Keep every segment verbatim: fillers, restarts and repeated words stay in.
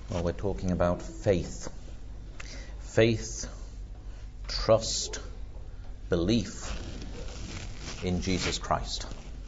Well, we're talking about faith. Faith, trust, belief in Jesus Christ.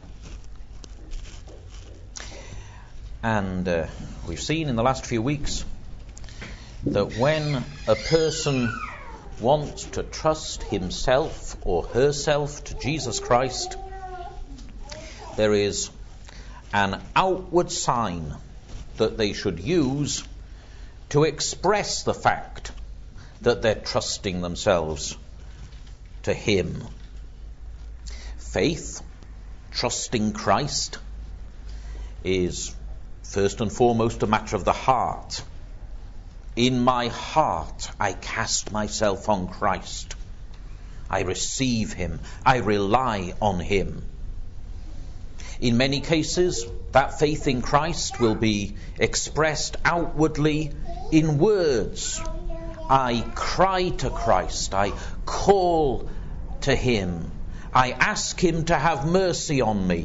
And uh, we've seen in the last few weeks that when a person wants to trust himself or herself to Jesus Christ, there is an outward sign that they should use to express the fact that they're trusting themselves to Him. Faith, trusting Christ, is first and foremost a matter of the heart. In my heart, I cast myself on Christ. I receive Him. I rely on Him. In many cases, that faith in Christ will be expressed outwardly in words. I cry to Christ. I call to Him. I ask Him to have mercy on me.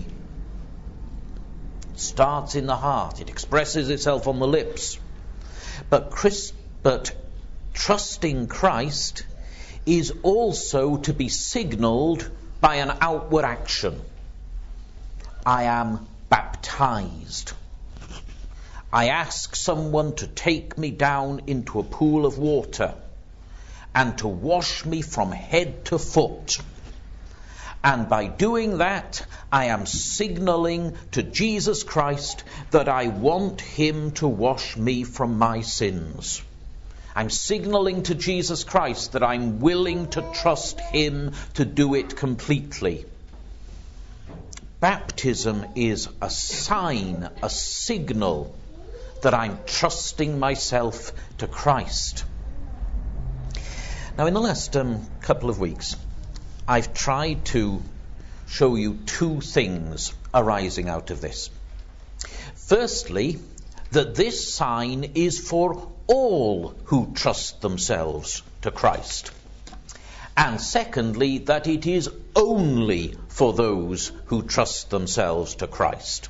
It starts in the heart. It expresses itself on the lips. But, Christ, but trusting Christ is also to be signalled by an outward action. I am baptized. I ask someone to take me down into a pool of water and to wash me from head to foot. And by doing that, I am signalling to Jesus Christ that I want Him to wash me from my sins. I'm signalling to Jesus Christ that I'm willing to trust Him to do it completely. Baptism is a sign, a signal that I'm trusting myself to Christ. Now, in the last um, couple of weeks, I've tried to show you two things arising out of this. Firstly, that this sign is for all who trust themselves to Christ. And secondly, that it is only for those who trust themselves to Christ.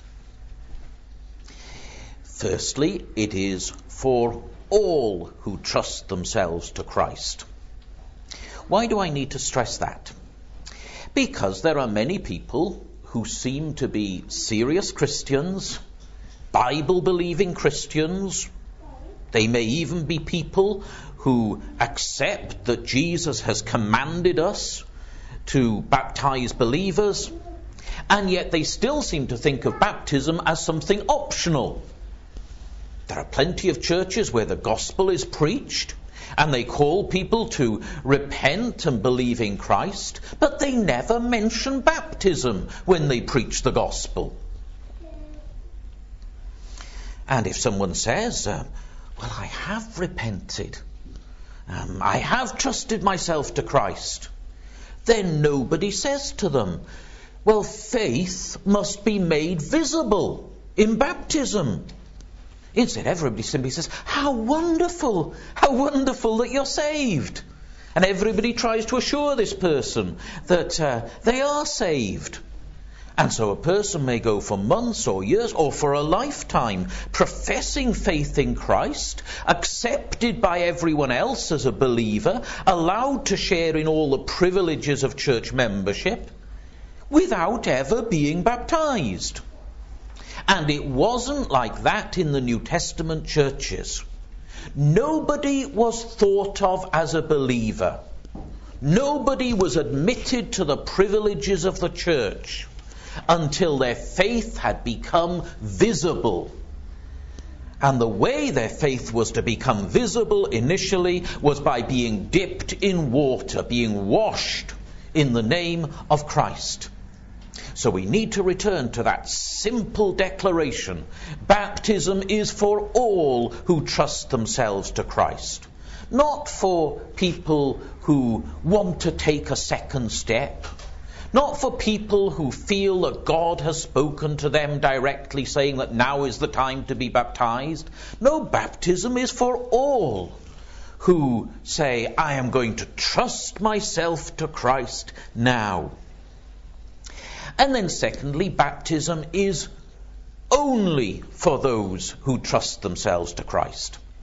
Firstly, it is for all who trust themselves to Christ. Why do I need to stress that? Because there are many people who seem to be serious Christians, Bible-believing Christians. They may even be people who accept that Jesus has commanded us to baptize believers, and yet they still seem to think of baptism as something optional. There are plenty of churches where the gospel is preached, and they call people to repent and believe in Christ, but they never mention baptism when they preach the gospel. And if someone says, uh, well, I have repented, um, I have trusted myself to Christ, then nobody says to them, well, faith must be made visible in baptism. Instead, everybody simply says, how wonderful, how wonderful that you're saved. And everybody tries to assure this person that uh, they are saved. And so a person may go for months or years or for a lifetime professing faith in Christ, accepted by everyone else as a believer, allowed to share in all the privileges of church membership, without ever being baptized. And it wasn't like that in the New Testament churches. Nobody was thought of as a believer. Nobody was admitted to the privileges of the church until their faith had become visible. And the way their faith was to become visible initially was by being dipped in water, being washed in the name of Christ. So we need to return to that simple declaration. Baptism is for all who trust themselves to Christ. Not for people who want to take a second step. Not for people who feel that God has spoken to them directly, saying that now is the time to be baptized. No, baptism is for all who say, I am going to trust myself to Christ now. And then secondly, baptism is only for those who trust themselves to Christ.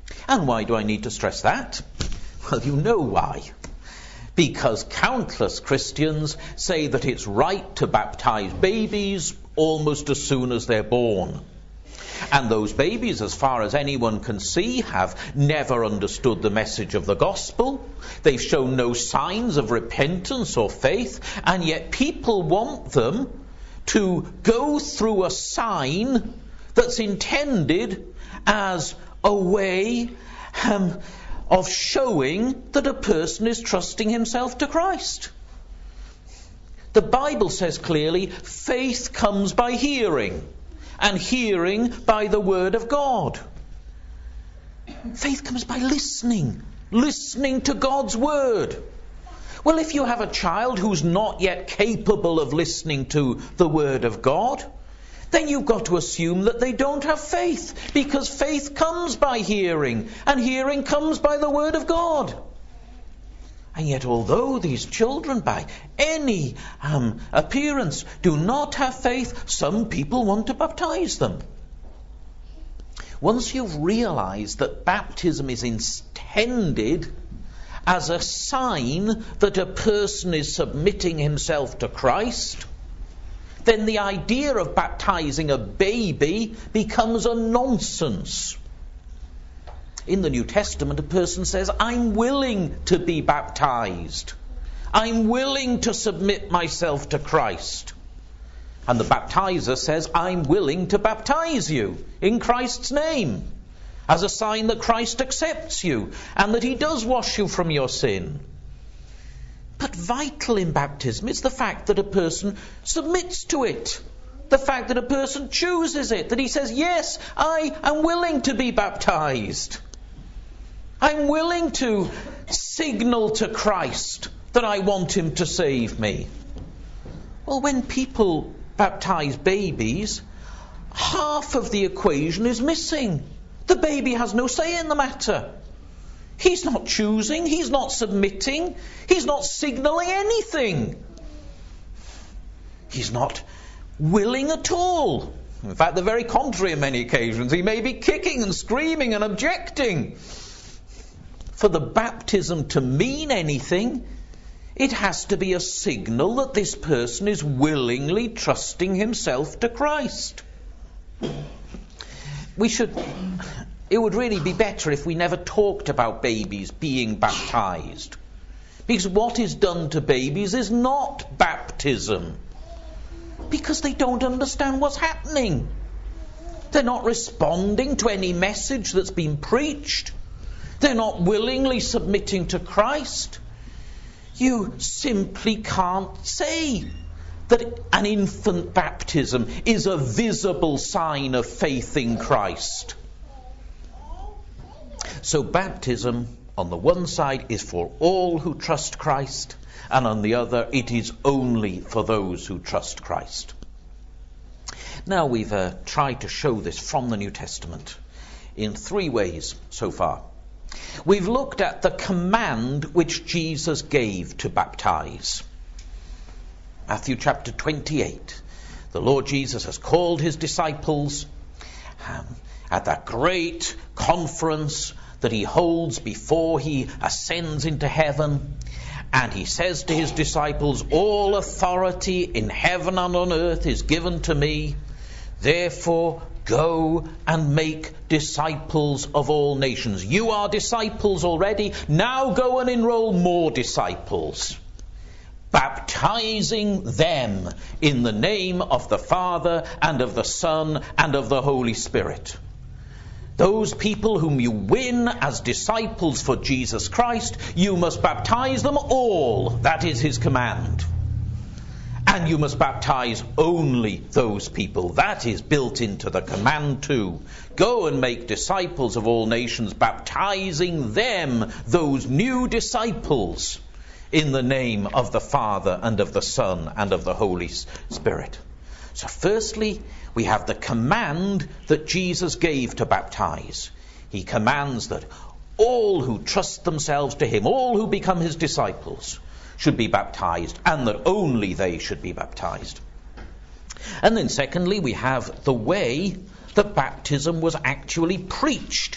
And why do I need to stress that? Well, you know why. Because countless Christians say that it's right to baptize babies almost as soon as they're born. And those babies, as far as anyone can see, have never understood the message of the gospel. They've shown no signs of repentance or faith, and yet people want them to go through a sign that's intended as a way um, of showing that a person is trusting himself to Christ. The Bible says clearly, faith comes by hearing, and hearing by the word of God. Faith comes by listening, listening to God's word. Well, if you have a child who's not yet capable of listening to the word of God, then you've got to assume that they don't have faith, because faith comes by hearing, and hearing comes by the word of God. And yet, although these children, by any um, appearance, do not have faith, some people want to baptize them. Once you've realized that baptism is intended as a sign that a person is submitting himself to Christ, then the idea of baptizing a baby becomes a nonsense. In the New Testament, a person says, I'm willing to be baptized. I'm willing to submit myself to Christ. And the baptizer says, I'm willing to baptize you in Christ's name, as a sign that Christ accepts you and that he does wash you from your sin. But vital in baptism is the fact that a person submits to it. The fact that a person chooses it. That he says, yes, I am willing to be baptized. I'm willing to signal to Christ that I want him to save me. Well, when people baptize babies, half of the equation is missing. The baby has no say in the matter. He's not choosing, he's not submitting, he's not signaling anything. He's not willing at all. In fact, the very contrary on many occasions. He may be kicking and screaming and objecting. For the baptism to mean anything, it has to be a signal that this person is willingly trusting himself to Christ. We should... It would really be better if we never talked about babies being baptized. Because what is done to babies is not baptism. Because they don't understand what's happening. They're not responding to any message that's been preached. They're not willingly submitting to Christ. You simply can't say that an infant baptism is a visible sign of faith in Christ. So baptism, on the one side, is for all who trust Christ, and on the other, it is only for those who trust Christ. Now we've uh, tried to show this from the New Testament in three ways so far. We've looked at the command which Jesus gave to baptize. Matthew chapter twenty-eight. The Lord Jesus has called his disciples um, at that great conference that he holds before he ascends into heaven. And he says to his disciples, all authority in heaven and on earth is given to me. Therefore, go and make disciples of all nations. You are disciples already. Now go and enroll more disciples, baptizing them in the name of the Father and of the Son and of the Holy Spirit. Those people whom you win as disciples for Jesus Christ, you must baptize them all. That is his command. And you must baptize only those people. That is built into the command too. Go and make disciples of all nations, baptizing them, those new disciples, in the name of the Father and of the Son and of the Holy Spirit. So firstly, we have the command that Jesus gave to baptize. He commands that all who trust themselves to him, all who become his disciples, should be baptized, and that only they should be baptized. And then secondly, we have the way that baptism was actually preached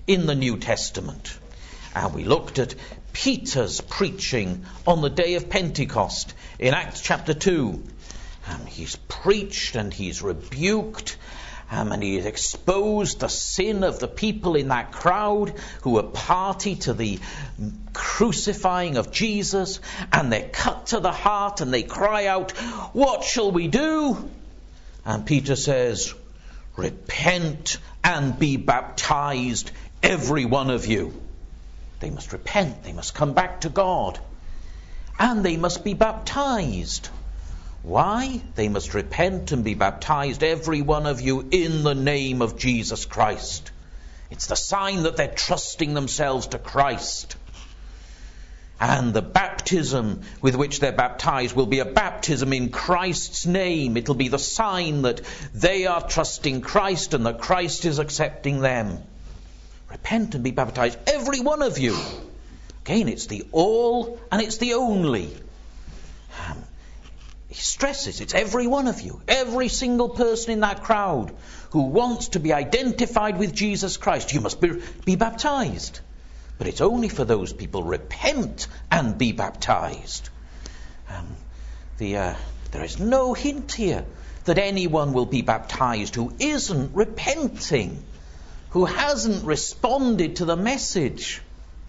in the New Testament. And we looked at Peter's preaching on the day of Pentecost in Acts chapter two. Um, he's preached and he's rebuked um, and he's exposed the sin of the people in that crowd who were party to the crucifying of Jesus, and they're cut to the heart and they cry out, "What shall we do?" And Peter says, "Repent and be baptized, every one of you." They must repent, they must come back to God, and they must be baptized. Why? They must repent and be baptized, every one of you, in the name of Jesus Christ. It's the sign that they're trusting themselves to Christ. And the baptism with which they're baptized will be a baptism in Christ's name. It'll be the sign that they are trusting Christ and that Christ is accepting them. Repent and be baptized, every one of you. Again, it's the all and it's the only. Um, he stresses it's every one of you, every single person in that crowd who wants to be identified with Jesus Christ. You must be, be baptized. But it's only for those people. Repent and be baptized. Um, the, uh, there is no hint here that anyone will be baptized who isn't repenting, who hasn't responded to the message.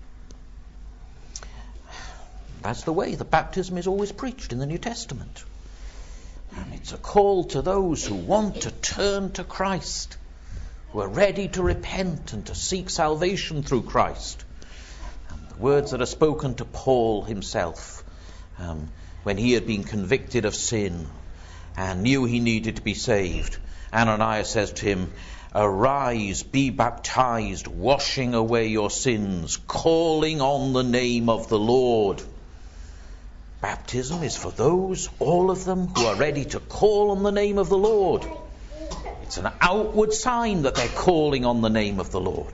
That's the way the baptism is always preached in the New Testament. And it's a call to those who want to turn to Christ, who are ready to repent and to seek salvation through Christ. And the words that are spoken to Paul himself um, when he had been convicted of sin and knew he needed to be saved. Ananias says to him, "Arise, be baptized, washing away your sins, calling on the name of the Lord." Baptism is for those, all of them, who are ready to call on the name of the Lord. It's an outward sign that they're calling on the name of the Lord.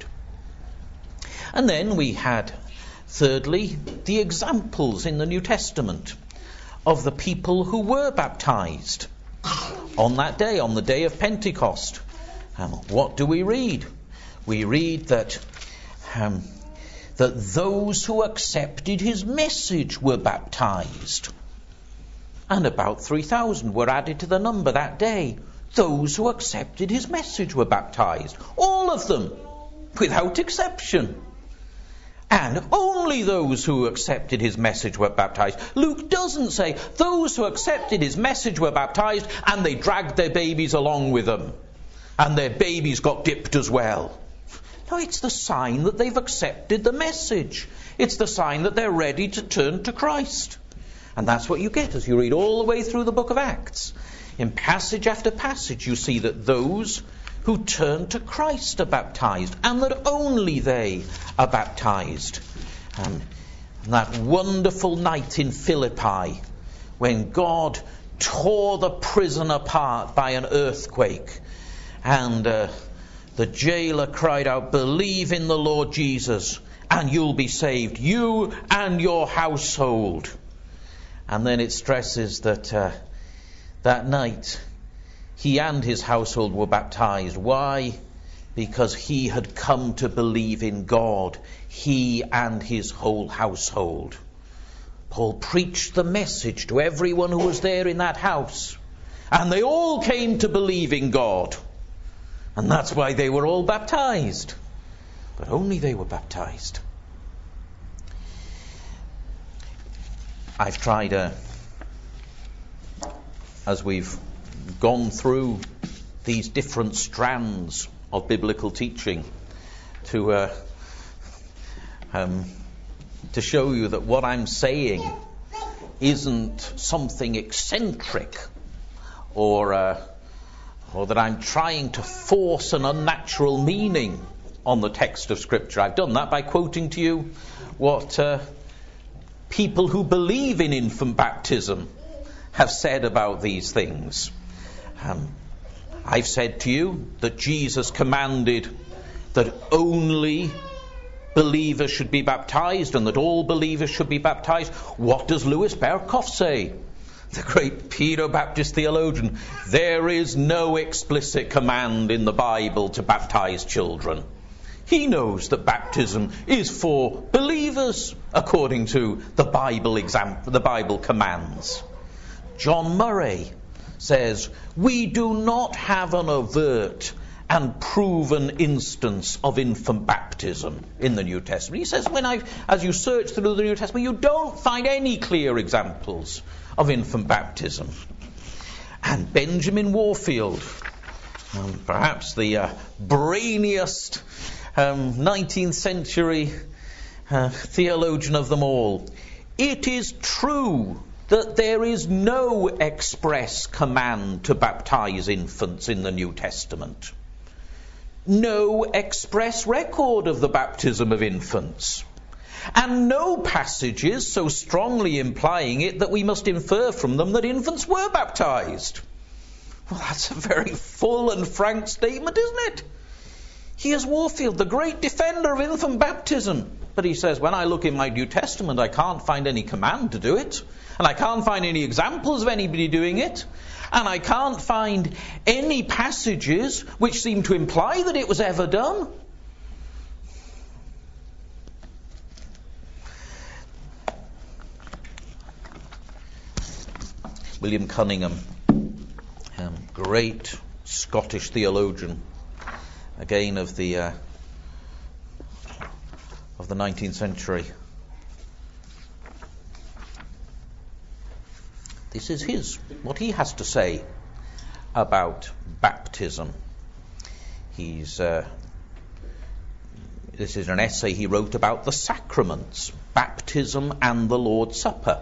And then we had, thirdly, the examples in the New Testament of the people who were baptized on that day, on the day of Pentecost. Um, what do we read? We read that um, that those who accepted his message were baptized. And about three thousand were added to the number that day. Those who accepted his message were baptized. All of them, without exception. And only those who accepted his message were baptized. Luke doesn't say those who accepted his message were baptized and they dragged their babies along with them. And their babies got dipped as well. No, it's the sign that they've accepted the message. It's the sign that they're ready to turn to Christ. And that's what you get as you read all the way through the book of Acts. In passage after passage, you see that those who turn to Christ are baptized, and that only they are baptized. Um, and that wonderful night in Philippi, when God tore the prison apart by an earthquake, and uh, the jailer cried out, "Believe in the Lord Jesus and you'll be saved, you and your household." And then it stresses that uh, that night he and his household were baptized. Why? Because he had come to believe in God, he and his whole household. Paul preached the message to everyone who was there in that house, and they all came to believe in God. And that's why they were all baptized. But only they were baptized. I've tried, uh, as we've gone through these different strands of biblical teaching, to uh, um, to show you that what I'm saying isn't something eccentric or uh, or that I'm trying to force an unnatural meaning on the text of Scripture. I've done that by quoting to you what uh, people who believe in infant baptism have said about these things. Um, I've said to you that Jesus commanded that only believers should be baptized and that all believers should be baptized. What does Louis Berkhoff say? The great Pedo-Baptist theologian. There is no explicit command in the Bible to baptize children. He knows that baptism is for believers according to the Bible example, the Bible commands. John Murray says, we do not have an overt and proven instance of infant baptism in the New Testament. He says, when I, as you search through the New Testament, you don't find any clear examples of infant baptism. And Benjamin Warfield, um, perhaps the uh, brainiest um, nineteenth century uh, theologian of them all, it is true that there is no express command to baptize infants in the New Testament. No express record of the baptism of infants. And no passages so strongly implying it that we must infer from them that infants were baptized. Well, that's a very full and frank statement, isn't it? Here's Warfield, the great defender of infant baptism. But he says, when I look in my New Testament, I can't find any command to do it. And I can't find any examples of anybody doing it. And I can't find any passages which seem to imply that it was ever done. William Cunningham, um, great Scottish theologian, again of the uh, of the nineteenth century. This is his, what he has to say about baptism. He's uh, this is an essay he wrote about the sacraments, baptism and the Lord's Supper.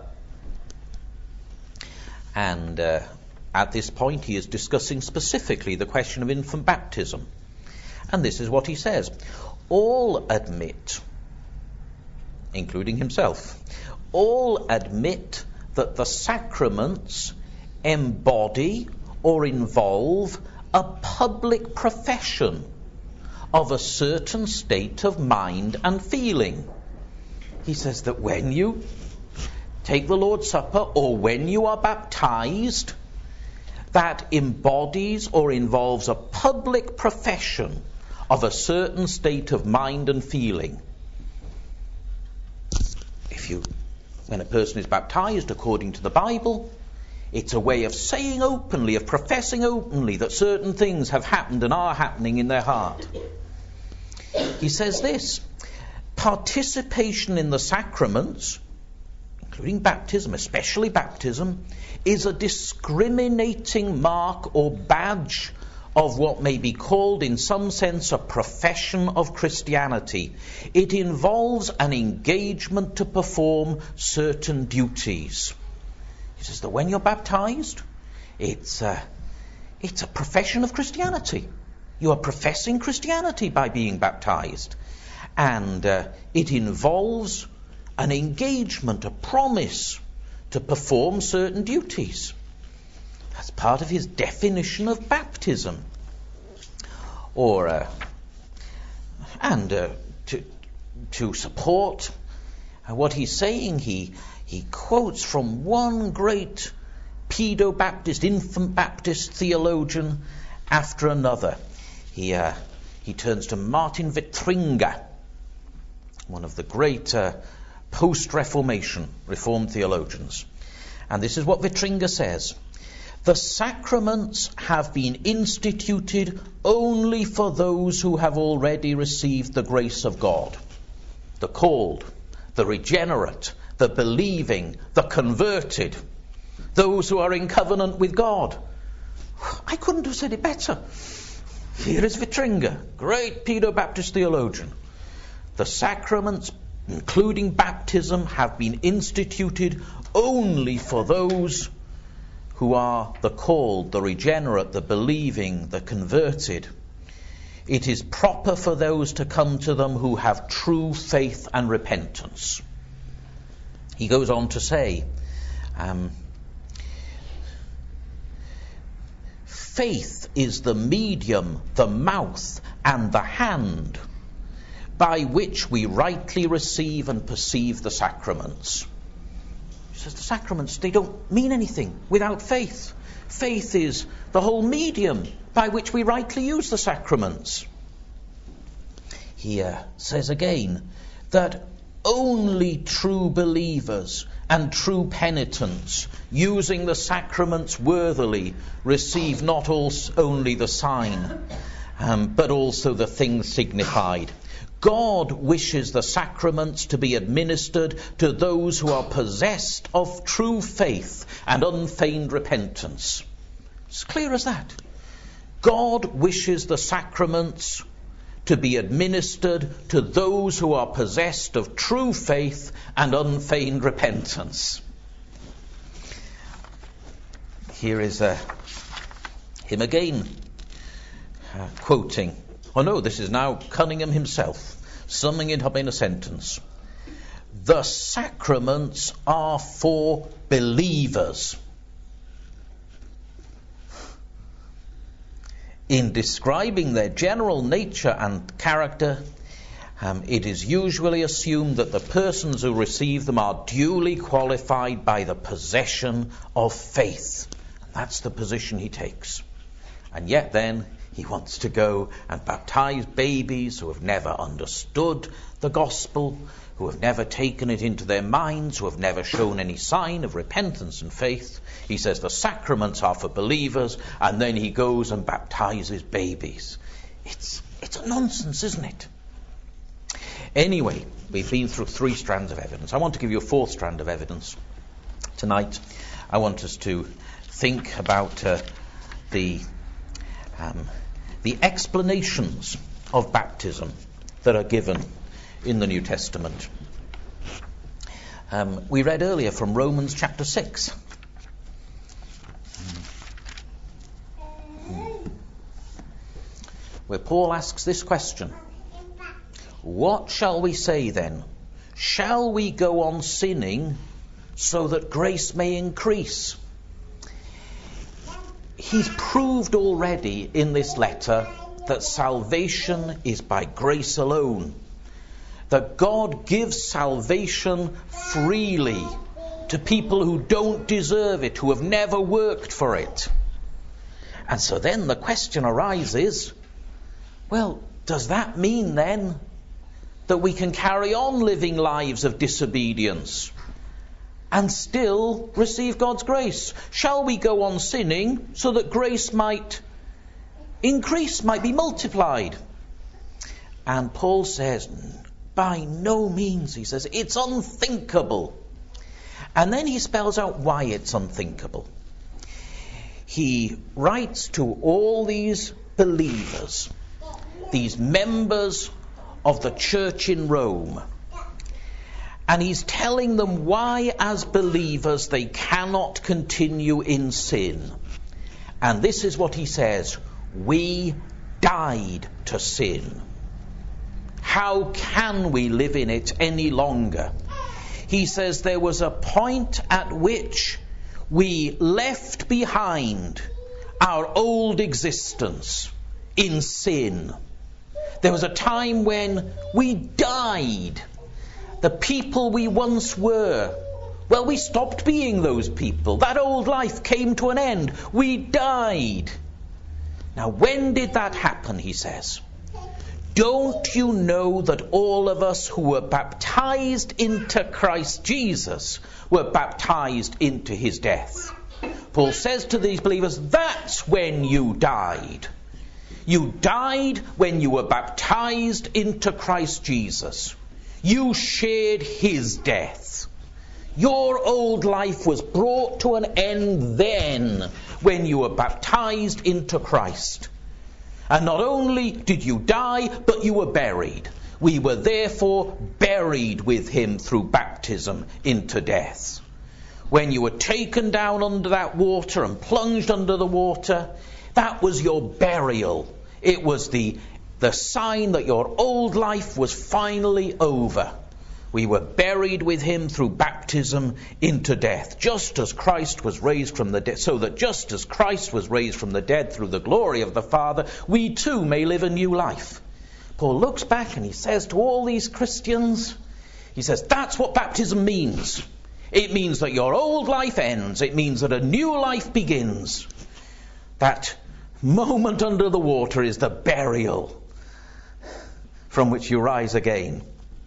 And uh, at this point he is discussing specifically the question of infant baptism. And this is what he says. All admit, including himself, all admit that the sacraments embody or involve a public profession of a certain state of mind and feeling. He says that when you take the Lord's Supper or when you are baptized, that embodies or involves a public profession of a certain state of mind and feeling. If you, when a person is baptized according to the Bible, it's a way of saying openly, of professing openly that certain things have happened and are happening in their heart. He says this, participation in the sacraments, including baptism, especially baptism, is a discriminating mark or badge of what may be called in some sense a profession of Christianity. It involves an engagement to perform certain duties. He says that when you're baptized, it's a, it's a profession of Christianity. You are professing Christianity by being baptized. And uh, it involves an engagement, a promise to perform certain duties. That's part of his definition of baptism. Or, uh, and uh, to to support uh, what he's saying, he he quotes from one great pedo-Baptist, infant Baptist theologian after another. He uh, he turns to Martin Vitringa, one of the great uh, post-Reformation Reformed theologians. And this is what Vitringa says. The sacraments have been instituted only for those who have already received the grace of God. The called, the regenerate, the believing, the converted, those who are in covenant with God. I couldn't have said it better. Here is Vitringa, great pedo-Baptist theologian. The sacraments, including baptism, have been instituted only for those who are the called, the regenerate, the believing, the converted. It is proper for those to come to them who have true faith and repentance. He goes on to say, um, faith is the medium, the mouth, and the hand by which we rightly receive and perceive the sacraments. He says the sacraments, they don't mean anything without faith. Faith is the whole medium by which we rightly use the sacraments. he uh, says again that only true believers and true penitents, using the sacraments worthily, receive not also only the sign, um, but also the thing signified. God wishes the sacraments to be administered to those who are possessed of true faith and unfeigned repentance. It's clear as that. God wishes the sacraments to be administered to those who are possessed of true faith and unfeigned repentance. Here is uh, him again, uh, quoting. Oh no, this is now Cunningham himself, summing it up in a sentence. The sacraments are for believers. In describing their general nature and character, um, it is usually assumed that the persons who receive them are duly qualified by the possession of faith. And that's the position he takes. And yet then he wants to go and baptize babies who have never understood the gospel, who have never taken it into their minds, who have never shown any sign of repentance and faith. He says the sacraments are for believers, and then he goes and baptizes babies. It's, it's a nonsense, isn't it? Anyway, we've been through three strands of evidence. I want to give you a fourth strand of evidence. Tonight, I want us to think about uh, the... Um, the explanations of baptism that are given in the New Testament. Um, we read earlier from Romans chapter six. Where Paul asks this question: what shall we say then? Shall we go on sinning so that grace may increase? He's proved already in this letter that salvation is by grace alone. That God gives salvation freely to people who don't deserve it, who have never worked for it. And so then the question arises, well, does that mean then that we can carry on living lives of disobedience and still receive God's grace? Shall we go on sinning so that grace might increase, might be multiplied? And Paul says, by no means, he says, it's unthinkable. And then he spells out why it's unthinkable. He writes to all these believers, these members of the church in Rome, and he's telling them why, as believers, they cannot continue in sin. And this is what he says: we died to sin. How can we live in it any longer? He says there was a point at which we left behind our old existence in sin. There was a time when we died. The people we once were, well, we stopped being those people. That old life came to an end. We died. Now, when did that happen, he says? Don't you know that all of us who were baptized into Christ Jesus were baptized into his death? Paul says to these believers, that's when you died. You died when you were baptized into Christ Jesus. You shared his death. Your old life was brought to an end then when you were baptized into Christ. And not only did you die, but you were buried. We were therefore buried with him through baptism into death. When you were taken down under that water and plunged under the water, that was your burial. It was the The sign that your old life was finally over. We were buried with him through baptism into death, just as Christ was raised from the dead, so that just as Christ was raised from the dead through the glory of the Father, we too may live a new life. Paul looks back and he says to all these Christians, he says, that's what baptism means. It means that your old life ends. It means that a new life begins. That moment under the water is the burial from which you rise again.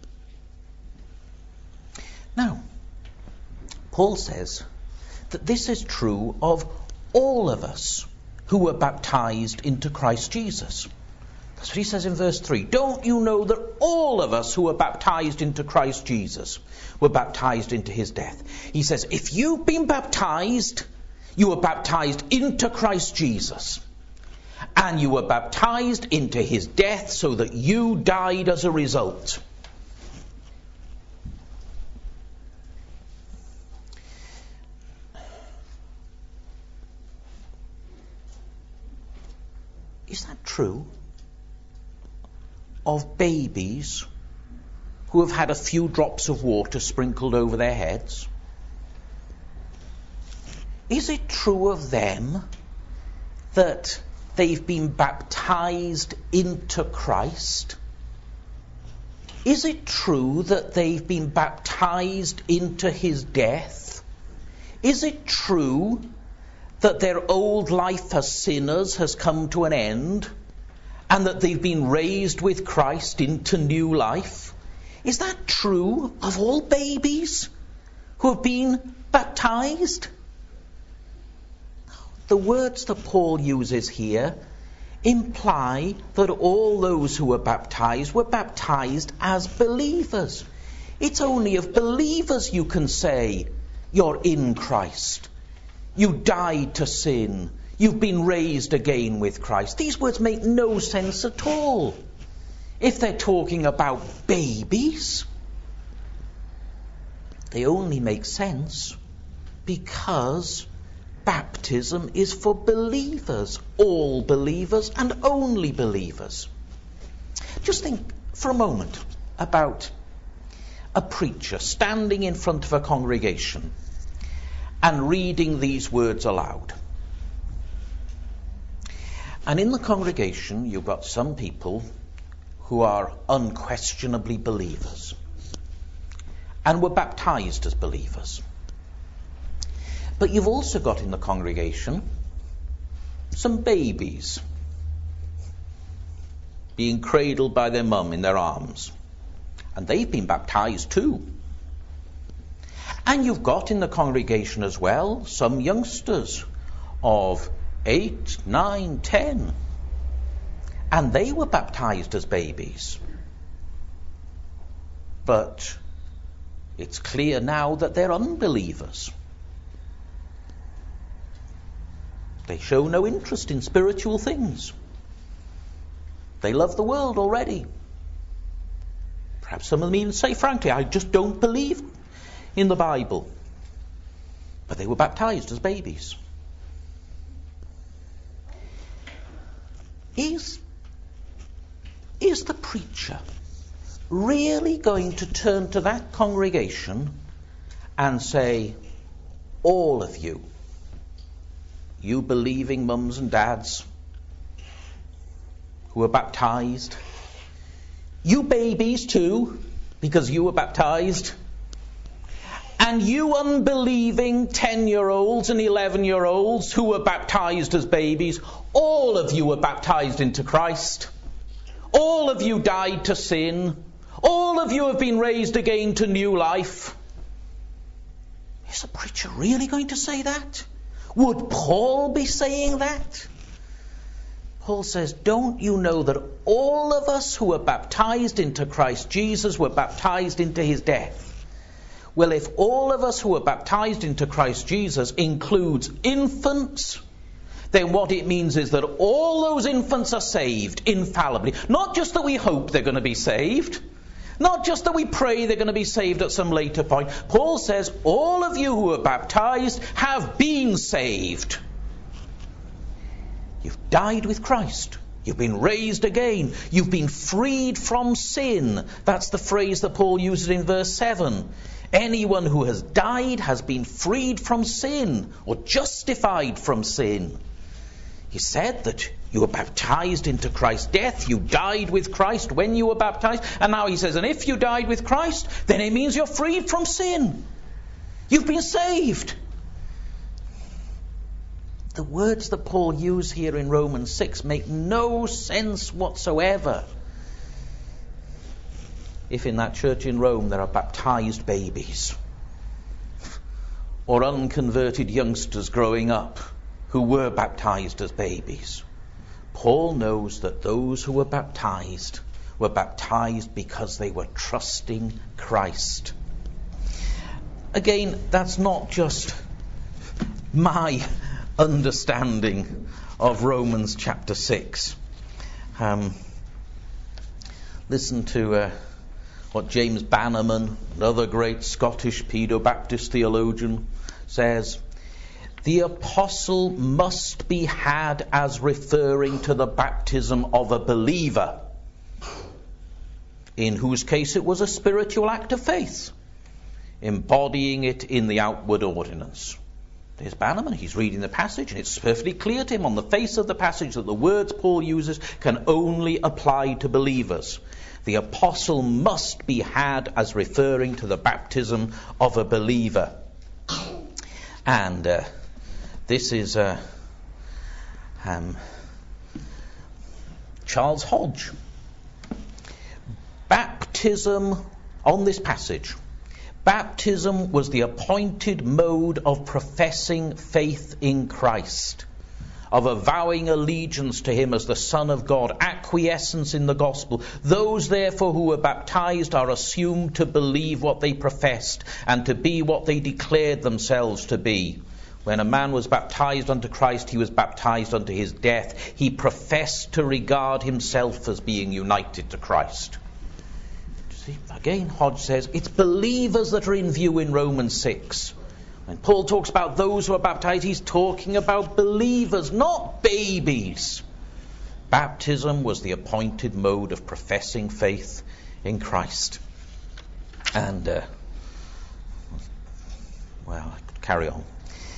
Now, Paul says that this is true of all of us who were baptized into Christ Jesus. That's what he says in verse three. Don't you know that all of us who were baptized into Christ Jesus were baptized into his death? He says, if you've been baptized, you were baptized into Christ Jesus. And you were baptized into his death so that you died as a result. Is that true of babies who have had a few drops of water sprinkled over their heads? Is it true of them that they've been baptized into Christ? Is it true that they've been baptized into his death? Is it true that their old life as sinners has come to an end and that they've been raised with Christ into new life? Is that true of all babies who have been baptized? The words that Paul uses here imply that all those who were baptized were baptized as believers. It's only of believers you can say you're in Christ. You died to sin. You've been raised again with Christ. These words make no sense at all if they're talking about babies. They only make sense because baptism is for believers, all believers and only believers. Just think for a moment about a preacher standing in front of a congregation and reading these words aloud. And in the congregation, you've got some people who are unquestionably believers and were baptized as believers. But you've also got in the congregation some babies being cradled by their mum in their arms. And they've been baptized too. And you've got in the congregation as well some youngsters of eight, nine, ten. And they were baptized as babies. But it's clear now that they're unbelievers. They show no interest in spiritual things. They love the world already. Perhaps some of them even say, frankly, I just don't believe in the Bible. But they were baptized as babies. Is, is the preacher really going to turn to that congregation and say, all of you, you believing mums and dads who were baptized, you babies too, because you were baptized, and you unbelieving ten-year-olds and eleven-year-olds who were baptized as babies, all of you were baptized into Christ. All of you died to sin. All of you have been raised again to new life. Is the preacher really going to say that? Would Paul be saying that? Paul says, don't you know that all of us who were baptized into Christ Jesus were baptized into his death? Well, if all of us who were baptized into Christ Jesus includes infants, then what it means is that all those infants are saved infallibly. Not just that we hope they're going to be saved. Not just that we pray they're going to be saved at some later point. Paul says, all of you who are baptized have been saved. You've died with Christ. You've been raised again. You've been freed from sin. That's the phrase that Paul uses in verse seven. Anyone who has died has been freed from sin or justified from sin. He said that you were baptized into Christ's death. You died with Christ when you were baptized. And now he says, and if you died with Christ, then it means you're freed from sin. You've been saved. The words that Paul used here in Romans six make no sense whatsoever. if in that church in Rome there are baptized babies or unconverted youngsters growing up who were baptized as babies. Paul knows that those who were baptized were baptized because they were trusting Christ. Again, that's not just my understanding of Romans chapter six. Um, listen to uh, what James Bannerman, another great Scottish Paedo-Baptist theologian, says. The apostle must be had as referring to the baptism of a believer, in whose case it was a spiritual act of faith, embodying it in the outward ordinance. There's Bannerman, he's reading the passage, and it's perfectly clear to him on the face of the passage that the words Paul uses can only apply to believers. The apostle must be had as referring to the baptism of a believer. And uh, this is uh, um, Charles Hodge. Baptism, on this passage, baptism was the appointed mode of professing faith in Christ, of avowing allegiance to him as the Son of God, acquiescence in the gospel. Those, therefore, who were baptized are assumed to believe what they professed and to be what they declared themselves to be. When a man was baptized unto Christ, he was baptized unto his death. He professed to regard himself as being united to Christ. See, again, Hodge says it's believers that are in view in Romans six. When Paul talks about those who are baptized, he's talking about believers, not babies. Baptism was the appointed mode of professing faith in Christ. And, uh, well, I could carry on.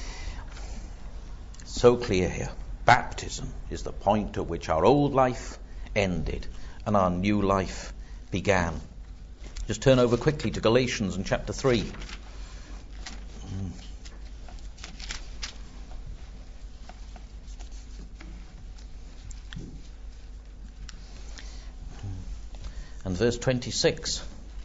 So clear here. Baptism is the point at which our old life ended and our new life began. Just turn over quickly to Galatians in chapter three. And verse twenty-six.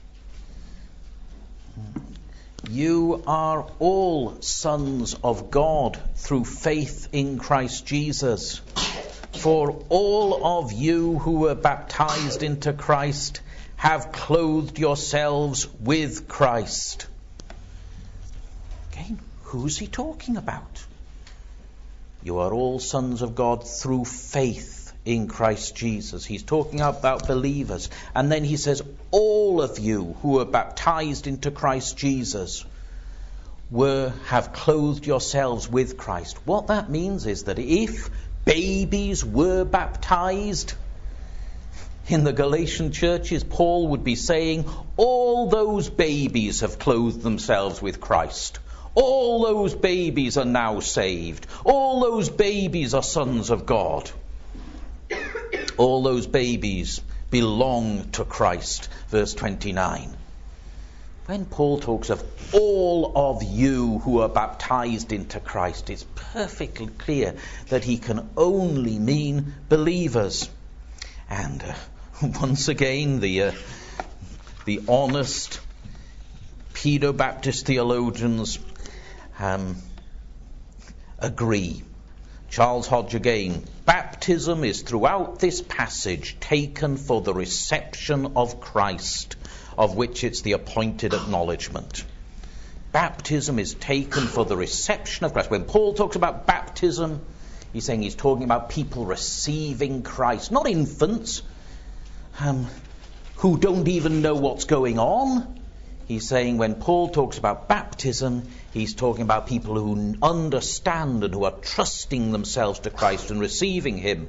You are all sons of God through faith in Christ Jesus. For all of you who were baptized into Christ have clothed yourselves with Christ. Again, who's he talking about? You are all sons of God through faith in Christ Jesus. He's talking about believers. And then he says, all of you who are baptized into Christ Jesus were have clothed yourselves with Christ. What that means is that if babies were baptized in the Galatian churches, Paul would be saying, all those babies have clothed themselves with Christ. All those babies are now saved. All those babies are sons of God. All those babies belong to Christ. Verse twenty-nine. When Paul talks of all of you who are baptized into Christ, it's perfectly clear that he can only mean believers. And uh, once again, the uh, the honest Paedo-Baptist theologians um, agree. Charles Hodge again. Baptism is throughout this passage taken for the reception of Christ, of which it's the appointed acknowledgement. Baptism is taken for the reception of Christ. When Paul talks about baptism, he's saying he's talking about people receiving Christ, not infants um, who don't even know what's going on. He's saying when Paul talks about baptism, he's talking about people who understand and who are trusting themselves to Christ and receiving him.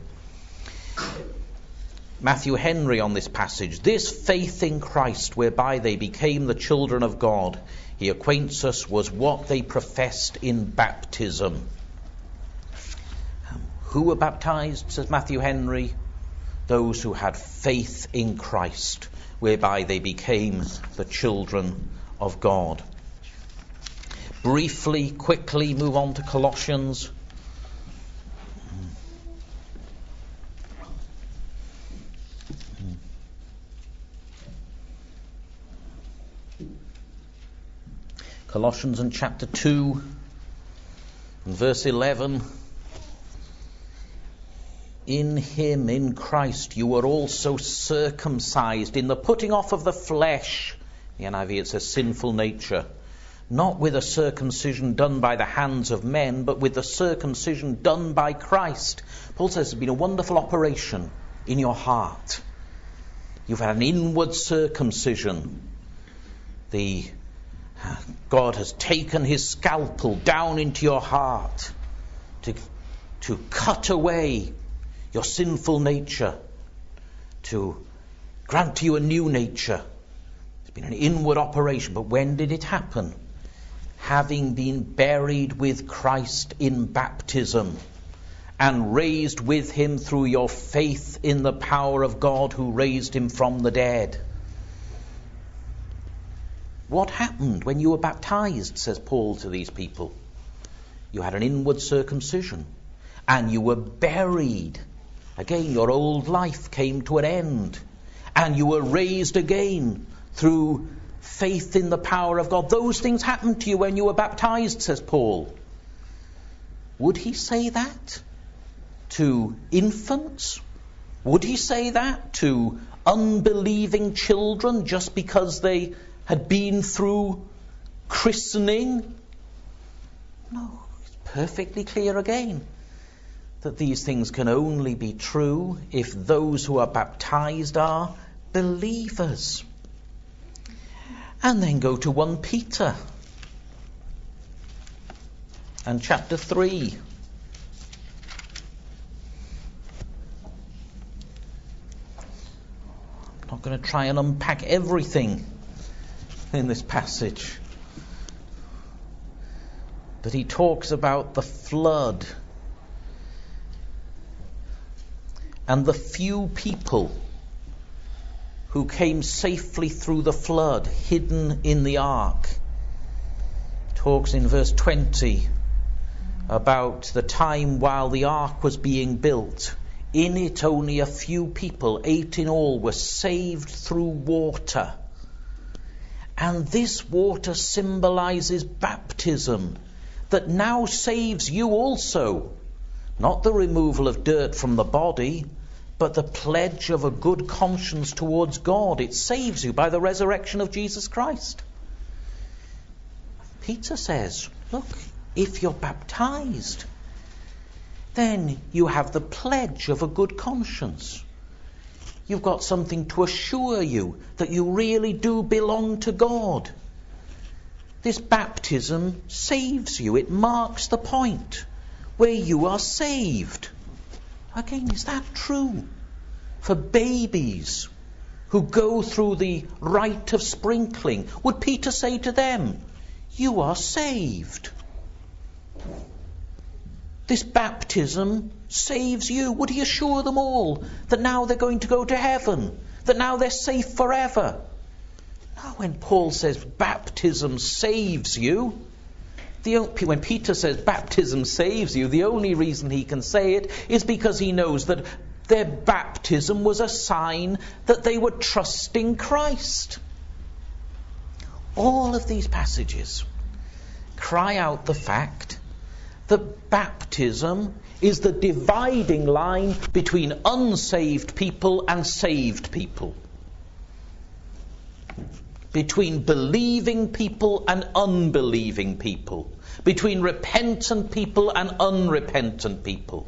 Matthew Henry on this passage, this faith in Christ whereby they became the children of God, he acquaints us, was what they professed in baptism. Um, who were baptized, says Matthew Henry? Those who had faith in Christ, whereby they became the children of God. Briefly, quickly move on to Colossians. Colossians in chapter two and verse eleven. In him, in Christ, you were also circumcised in the putting off of the flesh. In the N I V it says sinful nature. Not with a circumcision done by the hands of men, but with the circumcision done by Christ. Paul says there's been a wonderful operation in your heart. You've had an inward circumcision. The God has taken his scalpel down into your heart to, to cut away your sinful nature, to grant you a new nature. It's been an inward operation. But when did it happen? Having been buried with Christ in baptism and raised with him through your faith in the power of God who raised him from the dead. What happened when you were baptized, says Paul to these people? You had an inward circumcision and you were buried. Again, your old life came to an end and you were raised again through faith in the power of God. Those things happened to you when you were baptized, says Paul. Would he say that to infants? Would he say that to unbelieving children just because they had been through christening? No, it's perfectly clear again that these things can only be true if those who are baptized are believers. And then go to First Peter and chapter three. I'm not going to try and unpack everything in this passage. But he talks about the flood and the few people who came safely through the flood, hidden in the ark. Talks in verse twenty about the time while the ark was being built. In it only a few people, eight in all, were saved through water. And this water symbolizes baptism, that now saves you also. Not the removal of dirt from the body, but the pledge of a good conscience towards God. It saves you by the resurrection of Jesus Christ. Peter says, look, if you're baptized, then you have the pledge of a good conscience. You've got something to assure you that you really do belong to God. This baptism saves you. It marks the point where you are saved. Again, is that true for babies who go through the rite of sprinkling? Would Peter say to them, you are saved? This baptism saves you. Would he assure them all that now they're going to go to heaven, that now they're safe forever? No, when Paul says baptism saves you, The, when Peter says baptism saves you, the only reason he can say it is because he knows that their baptism was a sign that they were trusting Christ. All of these passages cry out the fact that baptism is the dividing line between unsaved people and saved people. Between believing people and unbelieving people. Between repentant people and unrepentant people.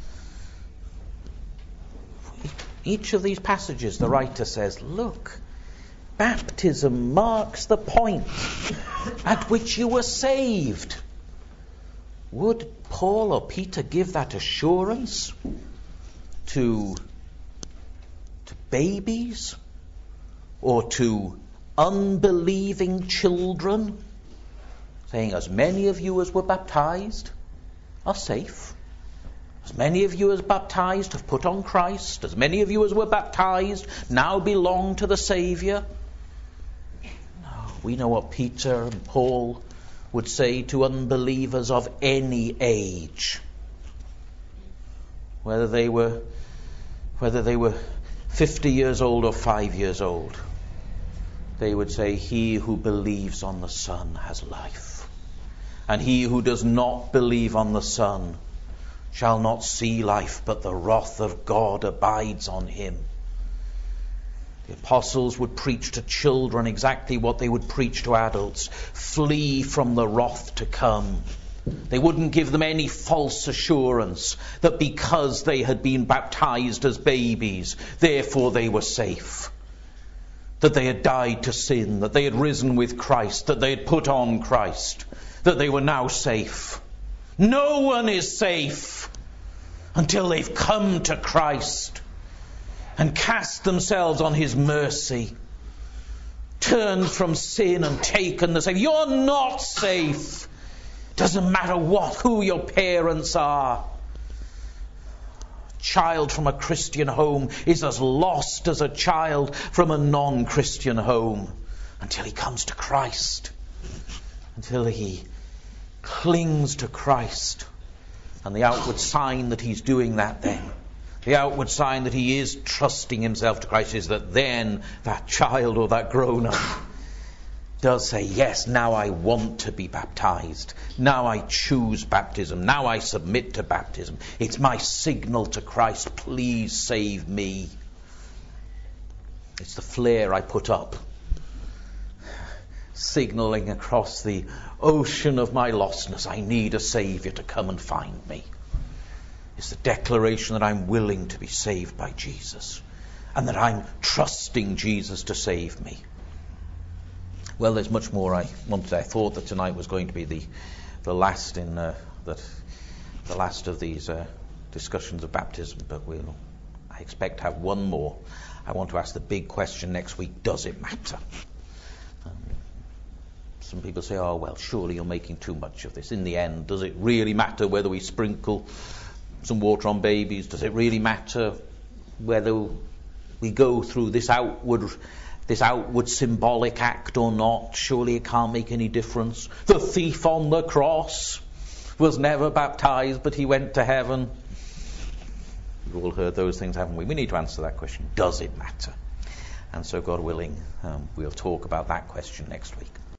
Each of these passages, the writer says, look, baptism marks the point at which you were saved. Would Paul or Peter give that assurance to, to babies or to unbelieving children, saying as many of you as were baptized are safe, as many of you as baptized have put on Christ, as many of you as were baptized now belong to the Saviour? No, we know what Peter and Paul would say to unbelievers of any age, whether they were whether they were fifty years old or five years old. they would say, he who believes on the Son has life. And he who does not believe on the Son shall not see life, but the wrath of God abides on him. The apostles would preach to children exactly what they would preach to adults. Flee from the wrath to come. They wouldn't give them any false assurance that because they had been baptized as babies, therefore they were safe. That they had died to sin, that they had risen with Christ, that they had put on Christ, that they were now safe. No one is safe until they've come to Christ and cast themselves on his mercy, turned from sin and taken the safe. You're not safe. Doesn't matter what, who your parents are. A child from a Christian home is as lost as a child from a non-Christian home until he comes to Christ, until he clings to Christ. And the outward sign that he's doing that then, the outward sign that he is trusting himself to Christ, is that then that child or that grown-up does say, yes, now I want to be baptized. Now I choose baptism. Now I submit to baptism. It's my signal to Christ, please save me. It's the flare I put up, signaling across the ocean of my lostness, I need a Saviour to come and find me. It's the declaration that I'm willing to be saved by Jesus, and that I'm trusting Jesus to save me. Well, there's much more I wanted. I thought that tonight was going to be the the last in uh, that the last of these uh, discussions of baptism, but we'll I expect to have one more. I want to ask the big question next week: does it matter? Um, some people say, "Oh well, surely you're making too much of this." In the end, does it really matter whether we sprinkle some water on babies? Does it really matter whether we go through this outward this outward symbolic act or not? Surely it can't make any difference. The thief on the cross was never baptized, but he went to heaven. We've all heard those things, haven't we? We need to answer that question. Does it matter? And so, God willing, um, we'll talk about that question next week.